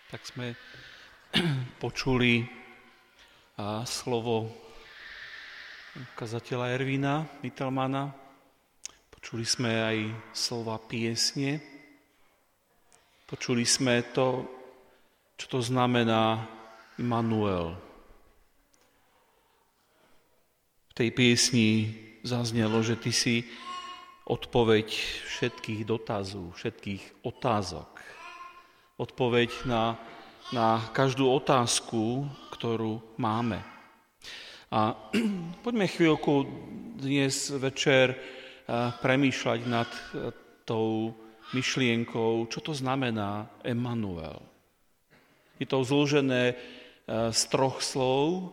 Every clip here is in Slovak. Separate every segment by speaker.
Speaker 1: Tak sme počuli slovo kazateľa Ervína Mittelmana, počuli sme aj slova piesne, počuli sme to, čo to znamená Immanuel. V tej piesni zaznelo, že ty si odpoveď všetkých dotazov, všetkých otázok. Odpoveď na každú otázku, ktorú máme. A poďme chvíľku dnes večer premýšľať nad tou myšlienkou, čo to znamená Immanuel. Je to zložené z troch slov,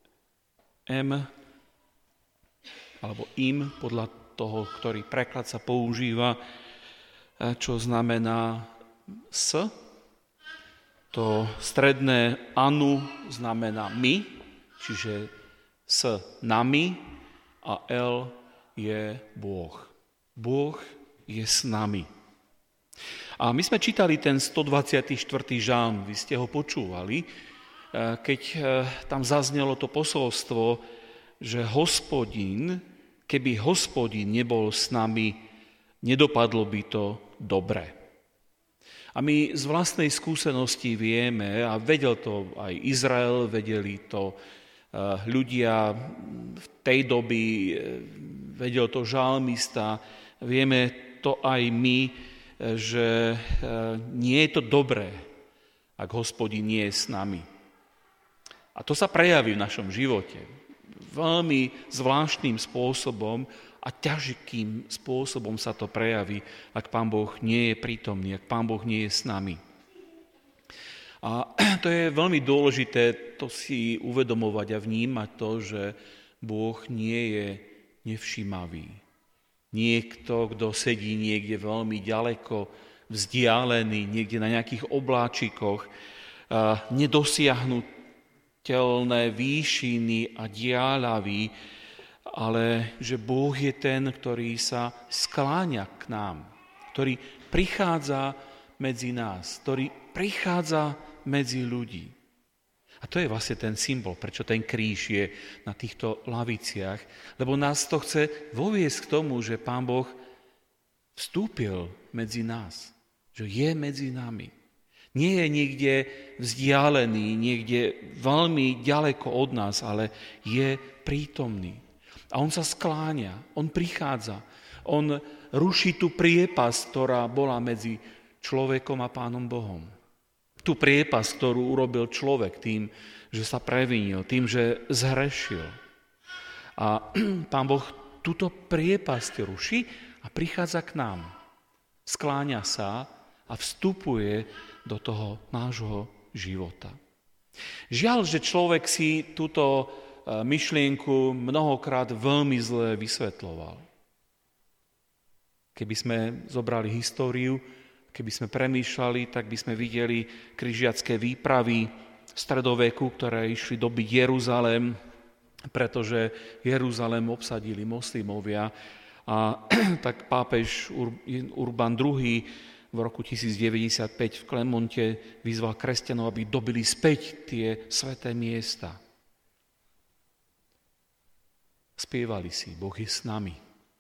Speaker 1: alebo im, podľa toho, ktorý preklad sa používa, čo znamená s. To stredné anu znamená my, čiže s nami, a L je Boh. Boh je s nami. A my sme čítali ten 124. žalm, vy ste ho počúvali, keď tam zaznelo to posolstvo, že keby Hospodín nebol s nami, nedopadlo by to dobre. A my z vlastnej skúsenosti vieme, a vedel to aj Izrael, vedeli to ľudia v tej doby, vedel to žalmista, vieme to aj my, že nie je to dobré, ak Hospodín nie je s nami. A to sa prejaví v našom živote veľmi zvláštnym spôsobom, a ťažkým spôsobom sa to prejaví, ak Pán Boh nie je prítomný, ak Pán Boh nie je s nami. A to je veľmi dôležité to si uvedomovať a vnímať to, že Boh nie je nevšímavý. Niekto, kto sedí niekde veľmi ďaleko, vzdialený, niekde na nejakých obláčikoch, nedosiahnuteľné výšiny a diaľavy, ale že Boh je ten, ktorý sa skláňa k nám, ktorý prichádza medzi nás, ktorý prichádza medzi ľudí. A to je vlastne ten symbol, prečo ten kríž je na týchto laviciach, lebo nás to chce voviesť k tomu, že Pán Boh vstúpil medzi nás, že je medzi nami. Nie je niekde vzdialený, niekde veľmi ďaleko od nás, ale je prítomný. A on sa skláňa, on prichádza, on ruší tú priepasť, ktorá bola medzi človekom a Pánom Bohom. Tú priepasť, ktorú urobil človek tým, že sa previnil, tým, že zhrešil. A Pán Boh túto priepasť ruší a prichádza k nám. Skláňa sa a vstupuje do toho nášho života. Žiaľ, že človek si túto myšlienku mnohokrát veľmi zle vysvetľoval. Keby sme zobrali históriu, keby sme premýšľali, tak by sme videli križiacké výpravy v stredoveku, ktoré išli dobiť Jeruzalém, pretože Jeruzalém obsadili moslimovia. A tak pápež Urban II v roku 1095 v Clemonte vyzval kresťanov, aby dobili späť tie sväté miesta. Spievali si, Boh je s nami.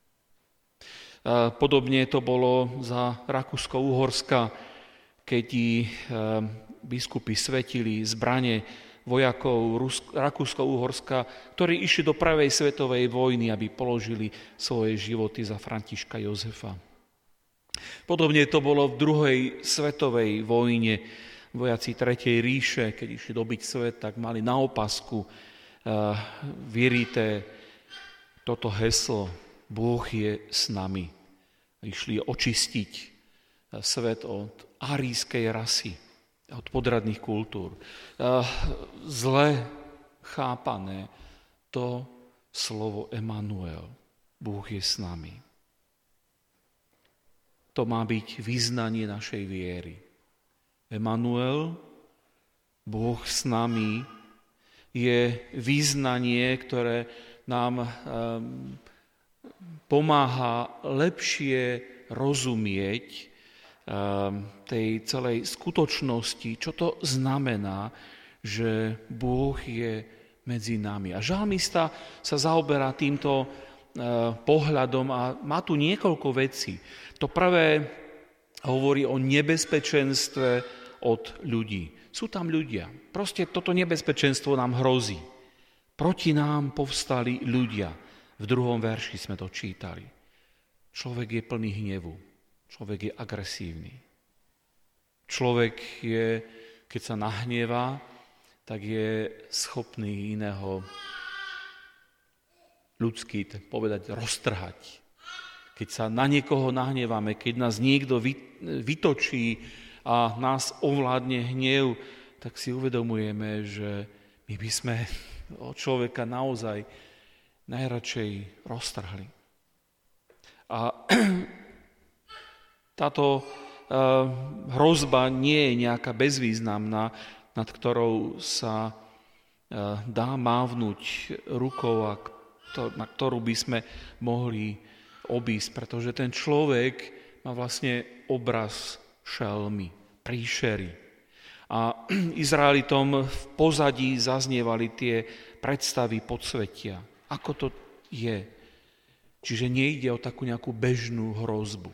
Speaker 1: Podobne to bolo za Rakúsko-Uhorska, keď biskupy svetili zbrane vojakov Rakúsko-Uhorska, ktorí išli do prvej svetovej vojny, aby položili svoje životy za Františka Jozefa. Podobne to bolo v druhej svetovej vojne. Vojaci Tretej ríše, keď išli dobiť svet, tak mali na opasku vyrité toto heslo, Boh je s nami. Išli očistiť svet od árijskej rasy, od podradných kultúr. Zle chápané to slovo Immanuel, Boh je s nami. To má byť vyznanie našej viery. Immanuel, Boh s nami, je vyznanie, ktoré nám pomáha lepšie rozumieť tej celej skutočnosti, čo to znamená, že Boh je medzi nami. A žalmista sa zaoberá týmto pohľadom a má tu niekoľko vecí. To prvé hovorí o nebezpečenstve od ľudí. Sú tam ľudia. Proste toto nebezpečenstvo nám hrozí. Proti nám povstali ľudia. V 2. verši sme to čítali. Človek je plný hnevu. Človek je agresívny. Človek je, keď sa nahnevá, tak je schopný iného ľudský, povedať, roztrhať. Keď sa na niekoho nahneváme, keď nás niekto vytočí a nás ovládne hnev, tak si uvedomujeme, že my by sme od človeka naozaj najradšej roztrhli. A táto hrozba nie je nejaká bezvýznamná, nad ktorou sa dá mávnuť rukou a na ktorú by sme mohli obísť, pretože ten človek má vlastne obraz šelmy, príšery. A Izraelitom v pozadí zaznievali tie predstavy podsvetia. Ako to je? Čiže nejde o takú nejakú bežnú hrozbu.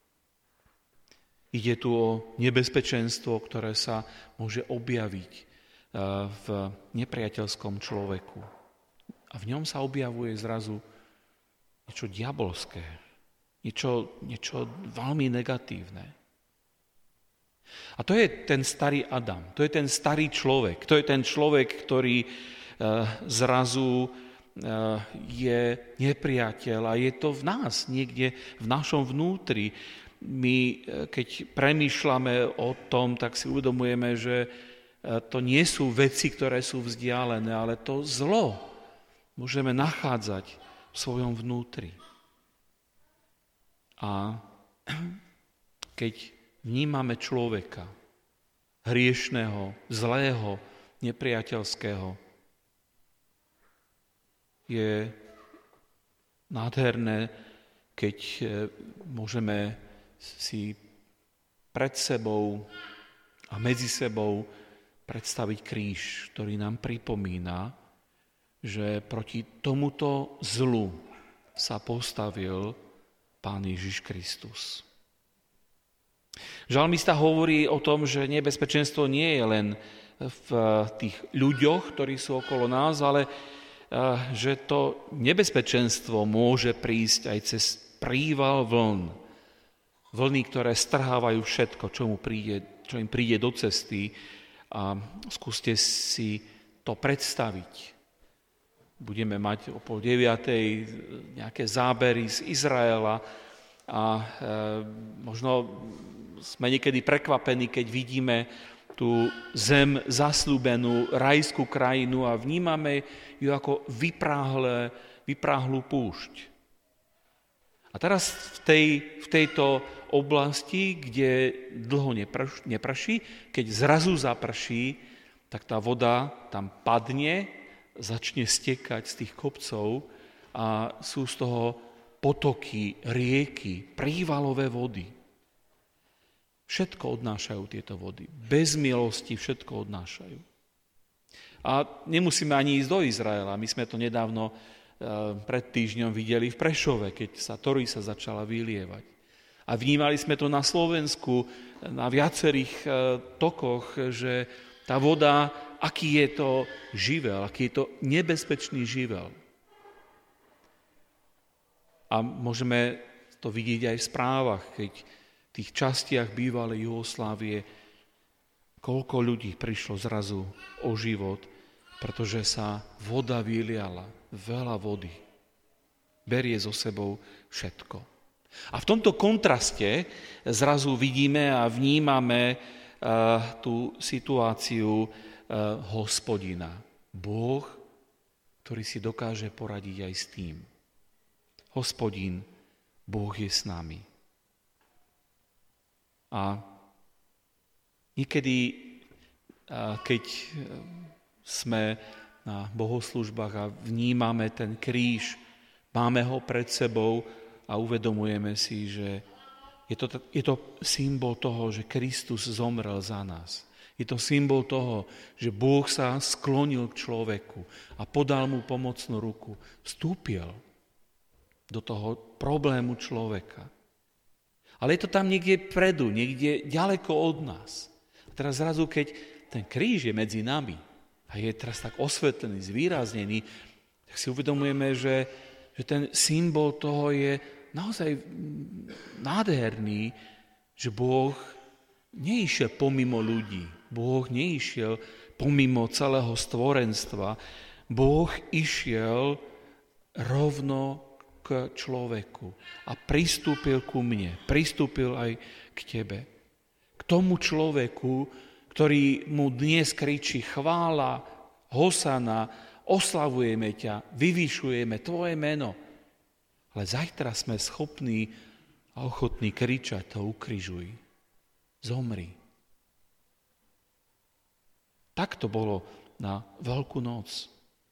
Speaker 1: Ide tu o nebezpečenstvo, ktoré sa môže objaviť v nepriateľskom človeku. A v ňom sa objavuje zrazu niečo diabolské, niečo veľmi negatívne. A to je ten starý Adam, to je ten starý človek, to je ten človek, ktorý zrazu je nepriateľ a je to v nás, niekde v našom vnútri. My, keď premýšľame o tom, tak si uvedomujeme, že to nie sú veci, ktoré sú vzdialené, ale to zlo môžeme nachádzať v svojom vnútri. A keď vnímame človeka, hriešného, zlého, nepriateľského, je nádherné, keď môžeme si pred sebou a medzi sebou predstaviť kríž, ktorý nám pripomína, že proti tomuto zlu sa postavil Pán Ježiš Kristus. Žalmista hovorí o tom, že nebezpečenstvo nie je len v tých ľuďoch, ktorí sú okolo nás, ale že to nebezpečenstvo môže prísť aj cez príval vln. Vlny, ktoré strhávajú všetko, čo im príde do cesty. A skúste si to predstaviť. Budeme mať o 8:30 nejaké zábery z Izraela a možno sme niekedy prekvapení, keď vidíme tú zem zasľúbenú, rajskú krajinu a vnímame ju ako vypráhlú púšť. A teraz v tejto oblasti, kde dlho neprší, keď zrazu zaprší, tak tá voda tam padne, začne stekať z tých kopcov a sú z toho potoky, rieky, prívalové vody. Všetko odnášajú tieto vody. Bez milosti všetko odnášajú. A nemusíme ani ísť do Izraela. My sme to nedávno pred týždňom videli v Prešove, keď sa Torisa začala vylievať. A vnímali sme to na Slovensku, na viacerých tokoch, že tá voda, aký je to živel, aký je to nebezpečný živel. A môžeme to vidieť aj v správach, keď v tých častiach bývalej Juhoslávie koľko ľudí prišlo zrazu o život, pretože sa voda vyliala, veľa vody. Berie so sebou všetko. A v tomto kontraste zrazu vidíme a vnímame tú situáciu Hospodina. Boh, ktorý si dokáže poradiť aj s tým. Hospodin, Boh je s nami. A niekedy, keď sme na bohoslužbách a vnímame ten kríž, máme ho pred sebou a uvedomujeme si, že Je to symbol toho, že Kristus zomrel za nás. Je to symbol toho, že Boh sa sklonil k človeku a podal mu pomocnú ruku. Vstúpil do toho problému človeka. Ale je to tam niekde vpredu, niekde ďaleko od nás. A teraz zrazu, keď ten kríž je medzi nami a je teraz tak osvetlený, zvýraznený, tak si uvedomujeme, že ten symbol toho je naozaj nádherný, že Boh neišiel pomimo ľudí, Boh neišiel pomimo celého stvorenstva, Boh išiel rovno k človeku a pristúpil ku mne, pristúpil aj k tebe. K tomu človeku, ktorý mu dnes kričí chvála, hosana, oslavujeme ťa, vyvyšujeme tvoje meno. Ale zajtra sme schopní a ochotní kričať, to ukrižuj, zomri. Tak to bolo na Veľkú noc.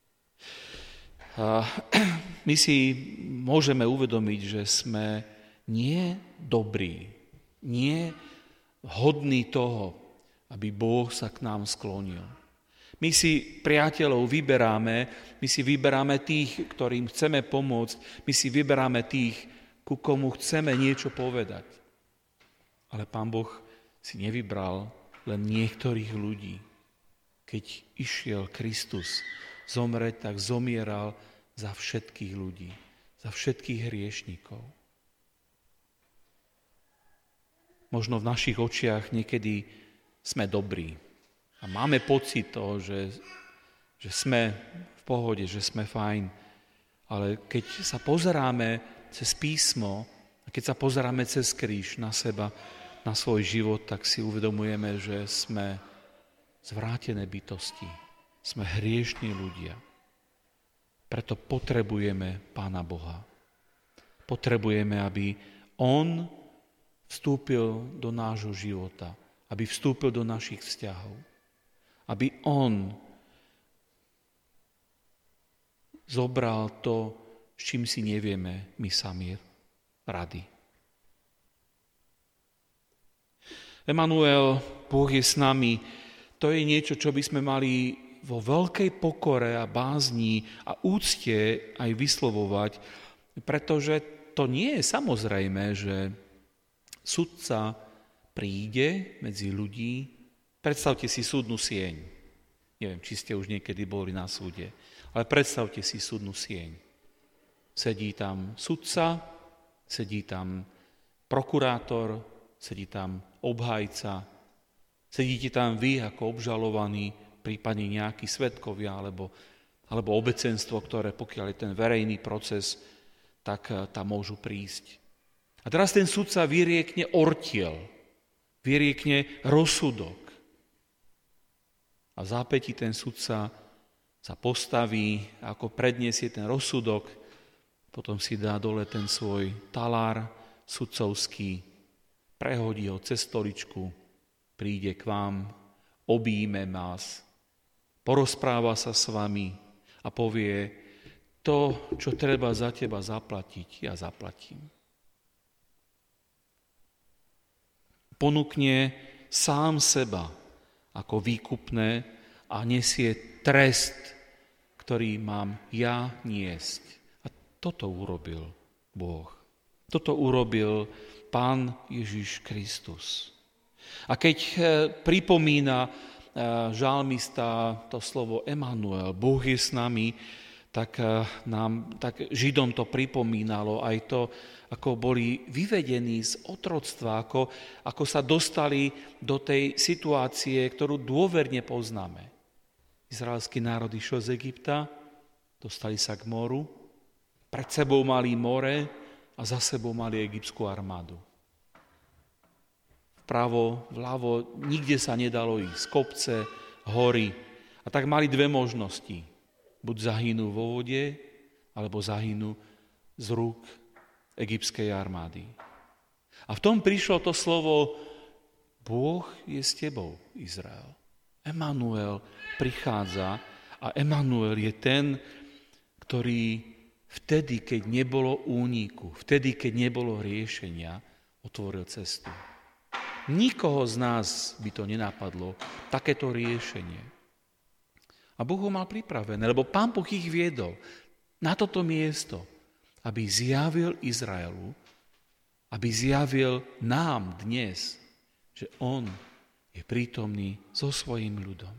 Speaker 1: My si môžeme uvedomiť, že sme nie dobrí, nie hodní toho, aby Boh sa k nám sklonil. My si priateľov vyberáme, my si vyberáme tých, ktorým chceme pomôcť, my si vyberáme tých, ku komu chceme niečo povedať. Ale Pán Boh si nevybral len niektorých ľudí. Keď išiel Kristus zomrieť, tak zomieral za všetkých ľudí, za všetkých hriešnikov. Možno v našich očiach niekedy sme dobrí a máme pocit toho, že sme v pohode, že sme fajn, ale keď sa pozeráme cez písmo a keď sa pozeráme cez kríž na seba, na svoj život, tak si uvedomujeme, že sme zvrátené bytosti. Sme hriešní ľudia. Preto potrebujeme Pána Boha. Potrebujeme, aby On vstúpil do nášho života, aby vstúpil do našich vzťahov, aby On zobral to, s čím si nevieme my sami rady. Emanuel, Boh je s nami, to je niečo, čo by sme mali vo veľkej pokore a bázni a úcte aj vyslovovať, pretože to nie je samozrejme, že sudca príde medzi ľudí. Predstavte si súdnu sieň. Neviem, či ste už niekedy boli na súde, ale predstavte si súdnu sieň. Sedí tam sudca, sedí tam prokurátor, sedí tam obhajca, sedíte tam vy ako obžalovaní, prípadne nejakí svedkovia alebo obecenstvo, ktoré pokiaľ je ten verejný proces, tak tam môžu prísť. A teraz ten sudca vyriekne ortiel, vyriekne rozsudok. A v zápätí ten sudca sa postaví, ako predniesie ten rozsudok, potom si dá dole ten svoj talár sudcovský, prehodí ho cez stoličku, príde k vám, obíme vás, porozpráva sa s vami a povie, to, čo treba za teba zaplatiť, ja zaplatím. Ponúkne sám seba ako výkupné a nesie trest, ktorý mám ja niesť. A toto urobil Boh. Toto urobil Pán Ježiš Kristus. A keď pripomína žalmista to slovo Emanuel, Boh je s nami, tak Židom to pripomínalo aj to, ako boli vyvedení z otroctva, ako sa dostali do tej situácie, ktorú dôverne poznáme. Izraelský národ išiel z Egypta, dostali sa k moru, pred sebou mali more a za sebou mali egyptskú armádu. Vpravo, vľavo, nikde sa nedalo ísť, kopce, hory. A tak mali dve možnosti. Buď zahynú vo vode, alebo zahynú z rúk egyptskej armády. A v tom prišlo to slovo Boh je s tebou, Izrael. Emanuel prichádza a Emanuel je ten, ktorý vtedy, keď nebolo úniku, vtedy, keď nebolo riešenia, otvoril cestu. Nikoho z nás by to nenapadlo, takéto riešenie. A Boh ho mal pripravené, lebo Pán Boh ich viedol na toto miesto, aby zjavil Izraelu, aby zjavil nám dnes, že on je prítomný so svojím ľudom.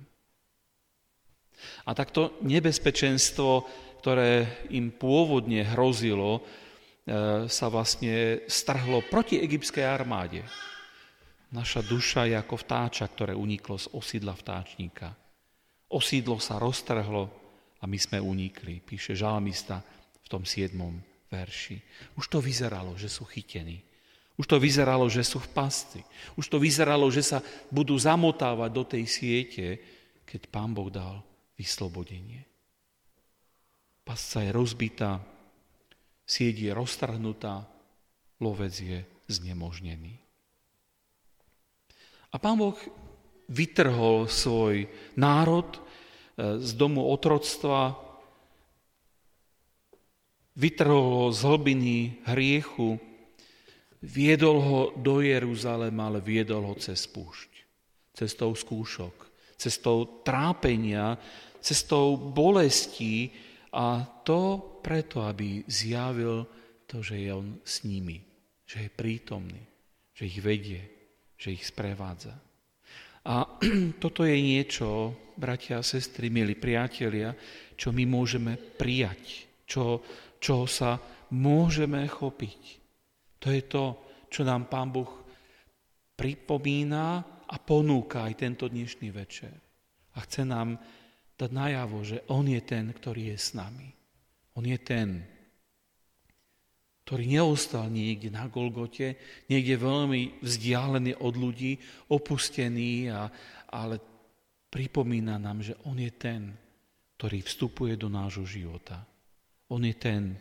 Speaker 1: A takto nebezpečenstvo, ktoré im pôvodne hrozilo, sa vlastne strhlo proti egyptskej armáde. Naša duša je ako vtáča, ktoré uniklo z osídla vtáčnika. Osídlo sa roztrhlo a my sme unikli, píše žalmista v tom 7. verši. Už to vyzeralo, že sú chytení. Už to vyzeralo, že sú v pasti. Už to vyzeralo, že sa budú zamotávať do tej siete, keď Pán Boh dal vyslobodenie. Pasca je rozbitá, sieť je roztrhnutá, lovec je znemožnený. A Pán Boh vytrhol svoj národ z domu otroctva, vytrhol ho z hlbiny hriechu, viedol ho do Jeruzalema, ale viedol ho cez púšť, cestou skúšok, cestou trápenia, cestou bolestí a to preto, aby zjavil to, že je on s nimi, že je prítomný, že ich vedie, že ich sprevádza. A toto je niečo, bratia a sestry, milí priatelia, čo my môžeme prijať, čo sa môžeme chopiť. To je to, čo nám Pán Boh pripomína a ponúka aj tento dnešný večer. A chce nám dať najavo, že on je ten, ktorý je s nami. On je ten, ktorý neostal niekde na Golgote, niekde veľmi vzdialený od ľudí, opustený, ale pripomína nám, že on je ten, ktorý vstupuje do nášho života. On je ten,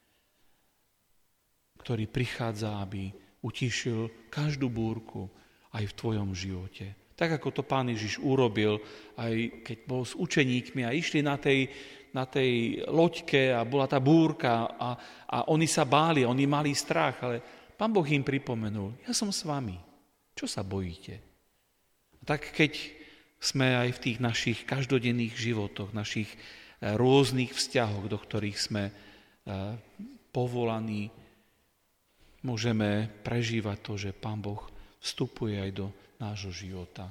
Speaker 1: ktorý prichádza, aby utišil každú búrku aj v tvojom živote. Tak, ako to Pán Ježiš urobil, aj keď bol s učeníkmi a išli na tej loďke a bola tá búrka a oni sa báli, oni mali strach, ale Pán Boh im pripomenul, ja som s vami, čo sa bojíte? A tak keď sme aj v tých našich každodenných životoch, našich rôznych vzťahoch, do ktorých sme povolaní, môžeme prežívať to, že Pán Boh vstupuje aj do nášho života.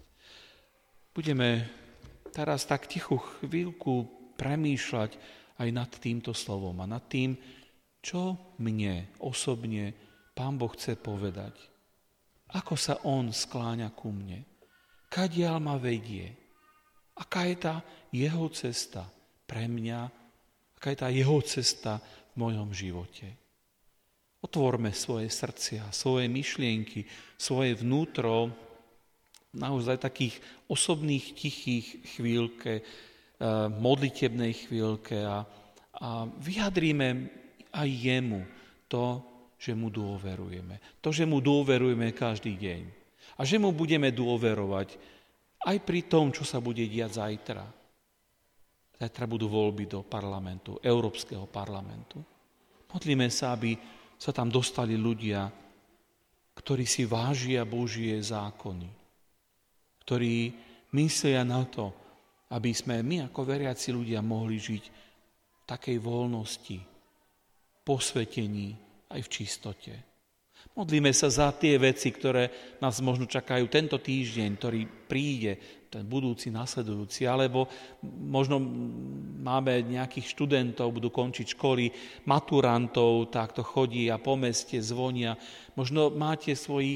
Speaker 1: Budeme teraz tak tichú chvíľku premýšľať aj nad týmto slovom a nad tým, čo mne osobne Pán Boh chce povedať. Ako sa on skláňa ku mne. Kadiaľ ma vedie. Aká je tá jeho cesta pre mňa, aká je tá jeho cesta v mojom živote. Otvorme svoje srdcia, svoje myšlienky, svoje vnútro, naozaj takých osobných, tichých chvíľke, modlitebnej chvíľke a vyjadríme aj jemu to, že mu dôverujeme. To, že mu dôverujeme každý deň. A že mu budeme dôverovať aj pri tom, čo sa bude diať zajtra. Zajtra budú voľby do parlamentu, Európskeho parlamentu. Modlíme sa, aby sa tam dostali ľudia, ktorí si vážia Božie zákony, ktorí myslia na to, aby sme my ako veriaci ľudia mohli žiť v takej voľnosti, posvetení aj v čistote. Modlíme sa za tie veci, ktoré nás možno čakajú tento týždeň, ktorý príde, ten budúci, nasledujúci, alebo možno máme nejakých študentov, budú končiť školy, maturantov, tak to chodí a po meste zvonia. Možno máte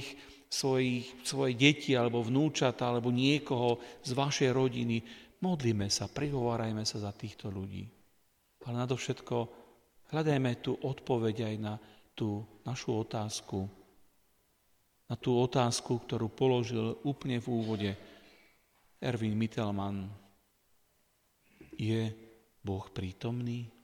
Speaker 1: svoje deti alebo vnúčata, alebo niekoho z vašej rodiny. Modlíme sa, prihovárajme sa za týchto ľudí. Ale nadovšetko hľadajme tú odpoveď aj na tú našu otázku. Na tú otázku, ktorú položil úplne v úvode Erwin Mittelman. Je Boh prítomný?